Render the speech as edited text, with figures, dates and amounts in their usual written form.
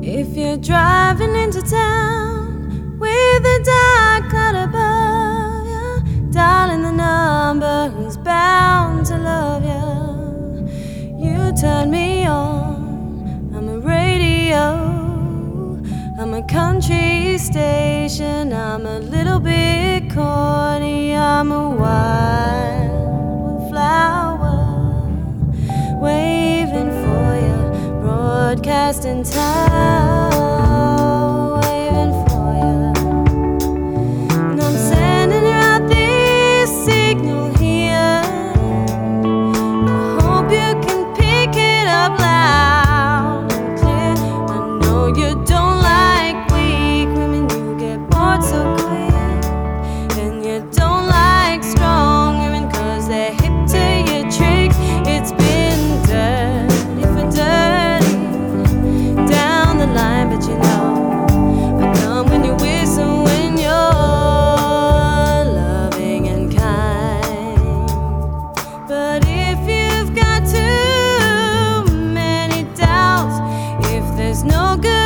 If you're driving into town with a dark cloud above you, dialing the number who's bound to love you, you turn me on. I'm a radio, I'm a country station, I'm a little bit corny, I'm a wildflower waving for you, broadcasting time, waving for you. And I'm sending out this signal here. I hope you can pick it up loud and clear. I know you don't like weak women, you get bored so quick. And you don't like strong women, 'cause they're hip to your trick. It's been dirty for dirty down the line, but you know I come when you whistle, when you're loving and kind. But if you've got too many doubts, if there's no good